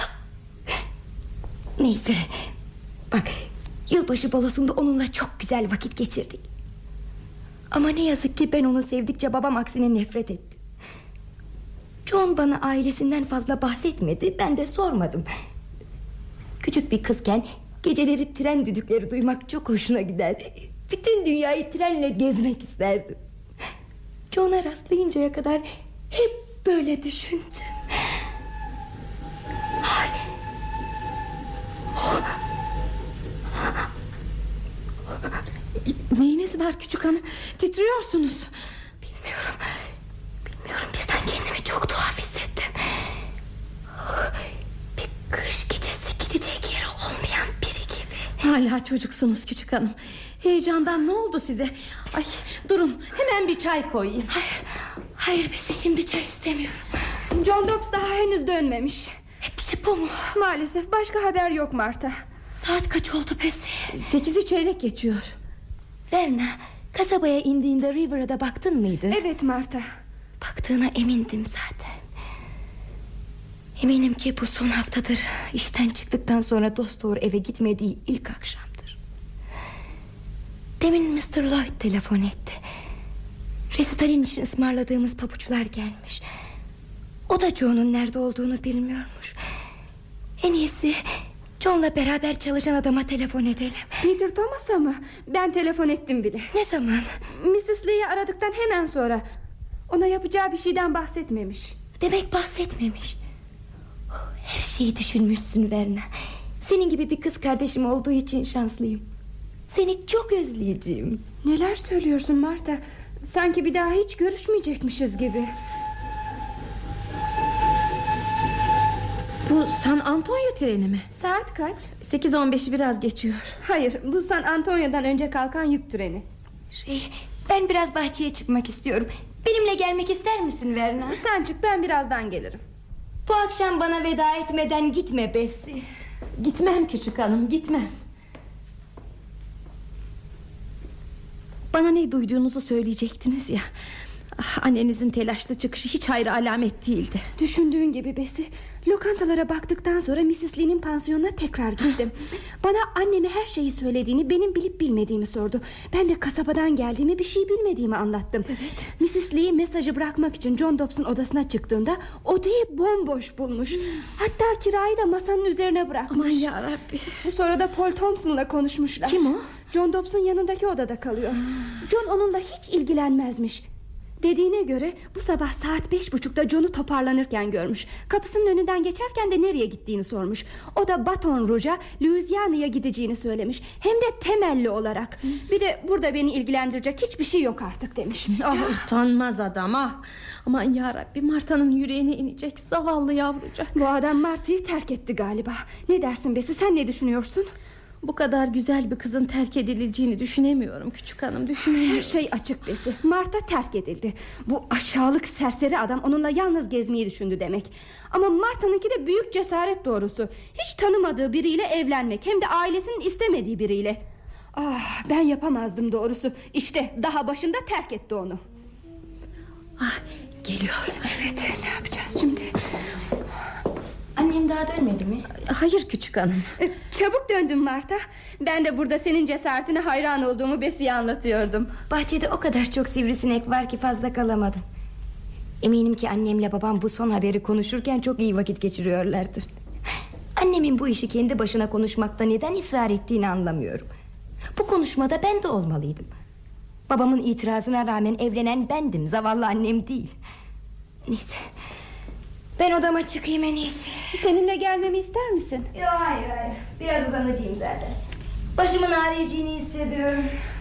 Neyse, bak, yılbaşı balosunda onunla çok güzel vakit geçirdik. Ama ne yazık ki ben onu sevdikçe babam aksine nefret etti. John bana ailesinden fazla bahsetmedi, ben de sormadım. Küçük bir kızken geceleri tren düdükleri duymak çok hoşuna giderdi. Bütün dünyayı trenle gezmek isterdim. John'a rastlayıncaya kadar hep böyle düşündüm. Ay. Neyiniz var küçük hanım? Titriyorsunuz. Bilmiyorum. Bilmiyorum, birden kendimi çok tuhaf hissettim. Bir kış gecesi gidecek yeri olmayan biri gibi. Hala çocuksunuz küçük hanım. Heyecandan ne oldu size? Ay, durun, hemen bir çay koyayım. Hayır, hayır Besi, şimdi çay istemiyorum. John Dobbs daha henüz dönmemiş. Hepsi bu mu? Maalesef başka haber yok Marta. Saat kaç oldu Besi? Sekizi çeyrek geçiyor. Verna, kasabaya indiğinde River'a da baktın mıydı? Evet Marta. Baktığına emindim zaten. Eminim ki bu son haftadır işten çıktıktan sonra dosdoğru eve gitmediği ilk akşamdır. Demin mister Lloyd telefon etti. Resitalin için ısmarladığımız pabuçlar gelmiş. O da John'un nerede olduğunu bilmiyormuş. En iyisi John'la beraber çalışan adama telefon edelim. Peter Thomas'a mı? Ben telefon ettim bile. Ne zaman? missus Lee'yi aradıktan hemen sonra. Ona yapacağı bir şeyden bahsetmemiş. Demek bahsetmemiş. Her şeyi düşünmüşsün Verna. Senin gibi bir kız kardeşim olduğu için şanslıyım. Seni çok özleyeceğim. Neler söylüyorsun Marta? Sanki bir daha hiç görüşmeyecekmişiz gibi. Bu San Antonio treni mi? Saat kaç? Sekiz on beşi biraz geçiyor. Hayır, bu San Antonio'dan önce kalkan yük treni. Şey, ben biraz bahçeye çıkmak istiyorum. Benimle gelmek ister misin Verna? Sen çık, ben birazdan gelirim. Bu akşam bana veda etmeden gitme Bessie. Gitmem küçük hanım, gitmem. Bana ne duyduğunuzu söyleyecektiniz ya. Ah, annenizin telaşlı çıkışı hiç hayra alamet değildi. Düşündüğün gibi Besi. Lokantalara baktıktan sonra missus Lee'nin pansiyonuna tekrar gittim. Bana anneme her şeyi söylediğini, benim bilip bilmediğimi sordu. Ben de kasabadan geldiğimi, bir şey bilmediğimi anlattım. Evet. missus Lee mesajı bırakmak için John Dobbs'un odasına çıktığında odayı bomboş bulmuş. Hatta kirayı da masanın üzerine bırakmış. Aman yarabbi. Sonra da Paul Thompson'la konuşmuşlar. Kim o? John Dobbs'un yanındaki odada kalıyor. John onunla hiç ilgilenmezmiş. Dediğine göre bu sabah saat beş buçukta John'u toparlanırken görmüş. Kapısının önünden geçerken de nereye gittiğini sormuş. O da Baton Rouge'a, Louisiana'ya gideceğini söylemiş. Hem de temelli olarak. Bir de burada beni ilgilendirecek hiçbir şey yok artık demiş. Ah, utanmaz adam ah. Aman yarabbi, Marta'nın yüreğine inecek zavallı yavrucak. Bu adam Marta'yı terk etti galiba. Ne dersin Besi, sen ne düşünüyorsun? Bu kadar güzel bir kızın terk edileceğini düşünemiyorum küçük hanım, düşünemiyorum. Her şey açık Besi. Marta terk edildi. Bu aşağılık serseri adam onunla yalnız gezmeyi düşündü demek. Ama Marta'nınki de büyük cesaret doğrusu. Hiç tanımadığı biriyle evlenmek, hem de ailesinin istemediği biriyle. Ah, ben yapamazdım doğrusu. İşte daha başında terk etti onu. Ah, geliyor. Evet, ne yapacağız şimdi? Annem daha dönmedi mi? Hayır küçük hanım. Çabuk döndüm Marta. Ben de burada senin cesaretine hayran olduğumu Besi'ye anlatıyordum. Bahçede o kadar çok sivrisinek var ki fazla kalamadım. Eminim ki annemle babam bu son haberi konuşurken çok iyi vakit geçiriyorlardır. Annemin bu işi kendi başına konuşmakta neden ısrar ettiğini anlamıyorum. Bu konuşmada ben de olmalıydım. Babamın itirazına rağmen evlenen bendim, zavallı annem değil. Neyse, ben odama çıkayım en iyisi. Seninle gelmemi ister misin? Yok, hayır hayır, biraz uzanacağım zaten. Başımın ağrıyacağını hissediyorum.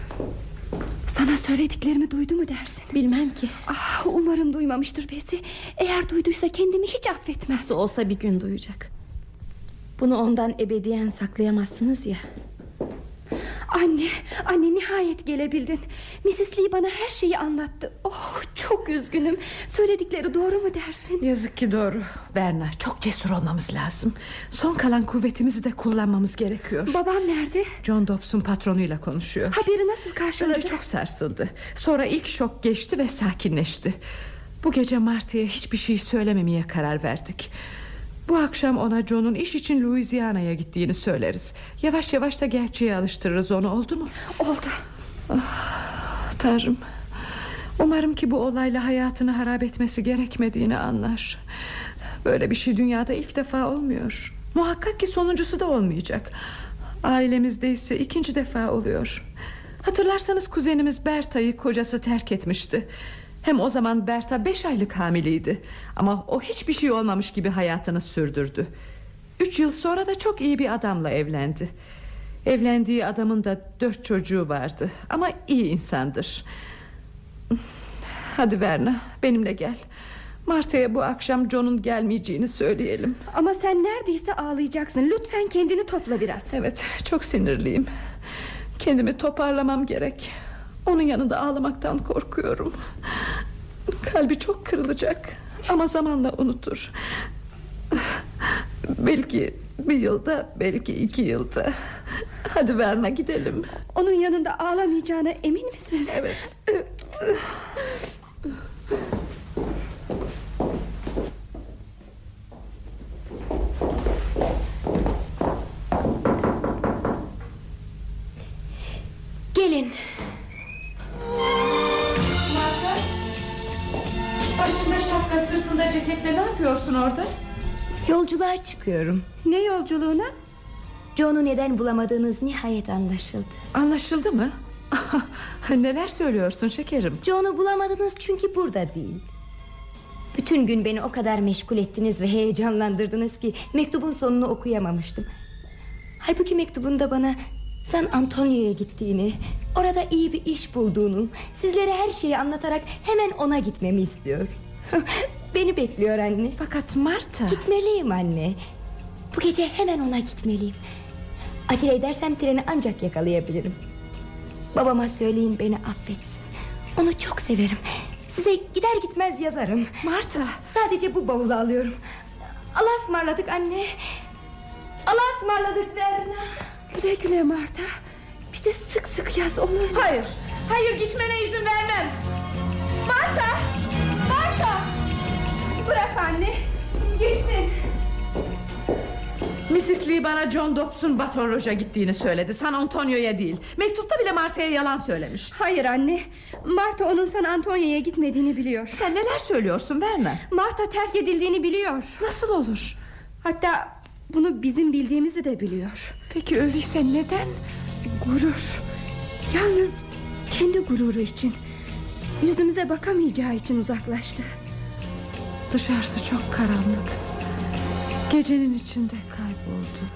Sana söylediklerimi duydu mu dersin? Bilmem ki. Ah, umarım duymamıştır Besi. Eğer duyduysa kendimi hiç affetmez. Nasıl olsa bir gün duyacak. Bunu ondan ebediyen saklayamazsınız ya. Anne, anne nihayet gelebildin. missus Lee bana her şeyi anlattı. Oh, çok üzgünüm. Söyledikleri doğru mu dersin? Yazık ki doğru. Verna, çok cesur olmamız lazım. Son kalan kuvvetimizi de kullanmamız gerekiyor. Babam nerede? John Dobbs'un patronuyla konuşuyor. Haberi nasıl karşıladı? Önce çok sarsıldı. Sonra ilk şok geçti ve sakinleşti. Bu gece Marta'ya hiçbir şey söylememeye karar verdik. Bu akşam ona John'un iş için Louisiana'ya gittiğini söyleriz. Yavaş yavaş da gerçeğe alıştırırız onu, oldu mu? Oldu. Ah, Tanrım, umarım ki bu olayla hayatını harap etmesi gerekmediğini anlar. Böyle bir şey dünyada ilk defa olmuyor. Muhakkak ki sonuncusu da olmayacak. Ailemizde ise ikinci defa oluyor. Hatırlarsanız kuzenimiz Berta'yı kocası terk etmişti. Hem o zaman Berta beş aylık hamileydi. Ama o hiçbir şey olmamış gibi hayatını sürdürdü. Üç yıl sonra da çok iyi bir adamla evlendi. Evlendiği adamın da dört çocuğu vardı. Ama iyi insandır. Hadi Verna, benimle gel. Marta'ya bu akşam John'un gelmeyeceğini söyleyelim. Ama sen neredeyse ağlayacaksın. Lütfen kendini topla biraz. Evet, çok sinirliyim. Kendimi toparlamam gerek. Onun yanında ağlamaktan korkuyorum. Kalbi çok kırılacak. Ama zamanla unutur. Belki bir yılda, belki iki yılda. Hadi Verna, gidelim. Onun yanında ağlamayacağına emin misin? Evet, evet. Gelin. Marta, başında şapka, sırtında ceketle ne yapıyorsun orada? Yolculuğa çıkıyorum. Ne yolculuğuna? John'u neden bulamadığınız nihayet anlaşıldı. Anlaşıldı mı? Neler söylüyorsun şekerim? John'u bulamadınız çünkü burada değil. Bütün gün beni o kadar meşgul ettiniz ve heyecanlandırdınız ki mektubun sonunu okuyamamıştım. Halbuki mektubunda bana San Antonio'ya gittiğini, orada iyi bir iş bulduğunu, sizlere her şeyi anlatarak hemen ona gitmemi istiyor. Beni bekliyor anne. Fakat Marta... Gitmeliyim anne. Bu gece hemen ona gitmeliyim. Acele edersem treni ancak yakalayabilirim. Babama söyleyin beni affetsin. Onu çok severim. Size gider gitmez yazarım. Marta, sadece bu bavulu alıyorum. Allah'a ısmarladık anne. Allah'a ısmarladık Verna. Güle güle Marta. Bize sık sık yaz, olur mu? hayır, hayır, gitmene izin vermem. Marta! Marta! Bırak anne, gitsin. missis Lee bana John Dobbs'un Baton Rouge'a gittiğini söyledi, San Antonio'ya değil. Mektupta bile Marta'ya yalan söylemiş. Hayır anne, Marta onun San Antonio'ya gitmediğini biliyor. Sen neler söylüyorsun Verna? Marta terk edildiğini biliyor. Nasıl olur? Hatta bunu bizim bildiğimizi de biliyor. Peki öyleyse neden? Gurur. Yalnız kendi gururu için, yüzümüze bakamayacağı için uzaklaştı. Dışarısı çok karanlık. Gecenin içinde kayboldu.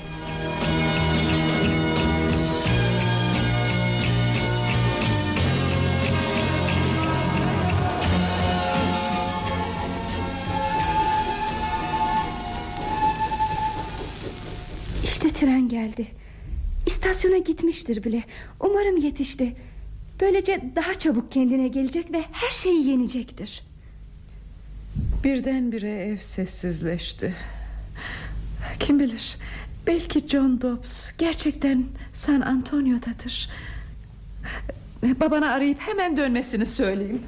İşte tren geldi. İstasyona gitmiştir bile. Umarım yetişti. Böylece daha çabuk kendine gelecek ve her şeyi yenecektir. Birdenbire ev sessizleşti. Kim bilir, belki John Dobbs gerçekten San Antonio'dadır. Babana arayıp hemen dönmesini söyleyeyim.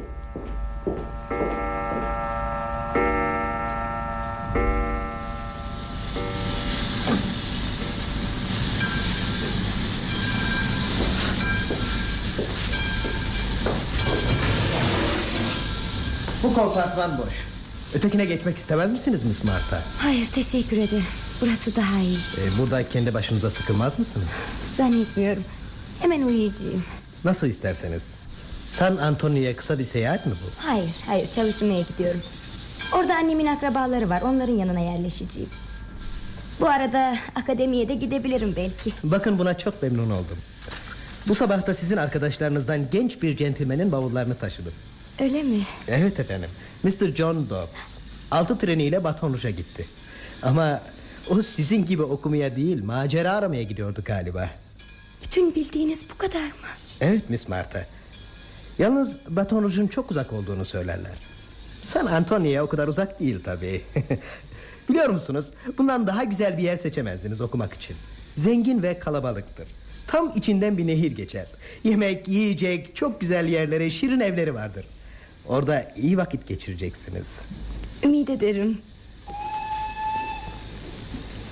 Bu kompartman boş. Ötekine geçmek istemez misiniz Miss Marta? Hayır, teşekkür ederim. Burası daha iyi. Ee, burada kendi başınıza sıkılmaz mısınız? Zannetmiyorum. Hemen uyuyacağım. Nasıl isterseniz. San Antonio'ya kısa bir seyahat mi bu? Hayır, hayır, çalışmaya gidiyorum. Orada annemin akrabaları var, onların yanına yerleşeceğim. Bu arada akademiye de gidebilirim belki. Bakın, buna çok memnun oldum. Bu sabah da sizin arkadaşlarınızdan genç bir centilmenin bavullarını taşıdım. Öyle mi? Evet efendim, mister John Dobbs altı treniyle Baton Rouge'a gitti. Ama o sizin gibi okumaya değil, macera aramaya gidiyordu galiba. Bütün bildiğiniz bu kadar mı? Evet Miss Marta. Yalnız Baton Rouge'un çok uzak olduğunu söylerler. San Antonio'ya o kadar uzak değil tabii. Biliyor musunuz, bundan daha güzel bir yer seçemezdiniz okumak için. Zengin ve kalabalıktır. Tam içinden bir nehir geçer. Yemek, yiyecek, çok güzel yerleri, şirin evleri vardır. Orada iyi vakit geçireceksiniz. Ümit ederim.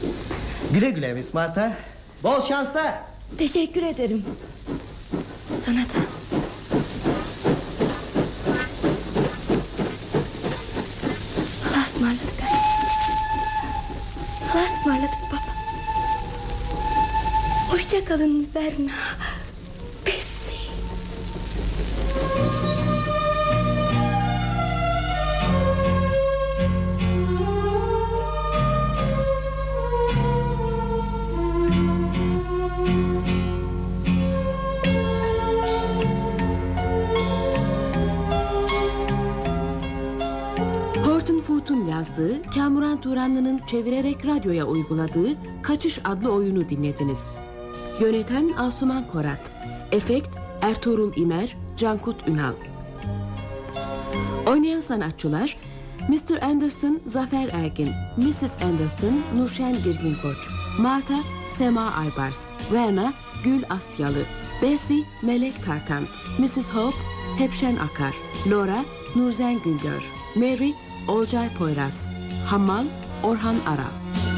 Güle güle Miss Marta. Bol şanslar. Teşekkür ederim. Sana da. Allah'a ısmarladık anne. Allah'a ısmarladık baba. Hoşça kalın Verna. Bessie. Horton Foote'un yazdığı, Kamuran Turanlı'nın çevirerek radyoya uyguladığı Kaçış adlı oyunu dinlediniz. Yöneten Asuman Korat. Efekt Ertuğrul İmer, Cankut Ünal. Oynayan sanatçılar mister Anderson, Zafer Ergin, missus Anderson, Nurşen Girgin Koç, Marta, Sema Aybars, Verna, Gül Asyalı, Bessie, Melek Tartan, missus Hope, Hepşen Akar, Laura, Nurzen Güngör, Mary, Olcay Poyraz, Hammal, Orhan Aral.